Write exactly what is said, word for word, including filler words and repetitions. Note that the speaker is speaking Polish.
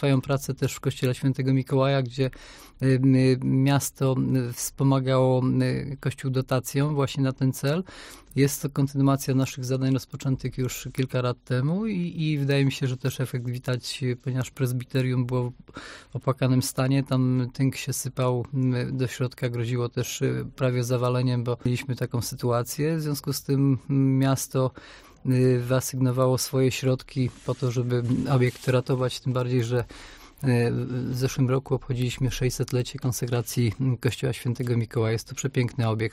trwają prace też w Kościele Świętego Mikołaja, gdzie miasto wspomagało Kościół dotacją właśnie na ten cel. Jest to kontynuacja naszych zadań rozpoczętych już kilka lat temu i, i wydaje mi się, że też efekt widać, ponieważ prezbiterium było w opłakanym stanie, tam tynk się sypał do środka, groziło też prawie zawaleniem, bo mieliśmy taką sytuację. W związku z tym miasto wyasygnowało swoje środki po to, żeby obiekt ratować, tym bardziej, że w zeszłym roku obchodziliśmy sześćsetlecie konsekracji Kościoła Świętego Mikołaja. Jest to przepiękny obiekt.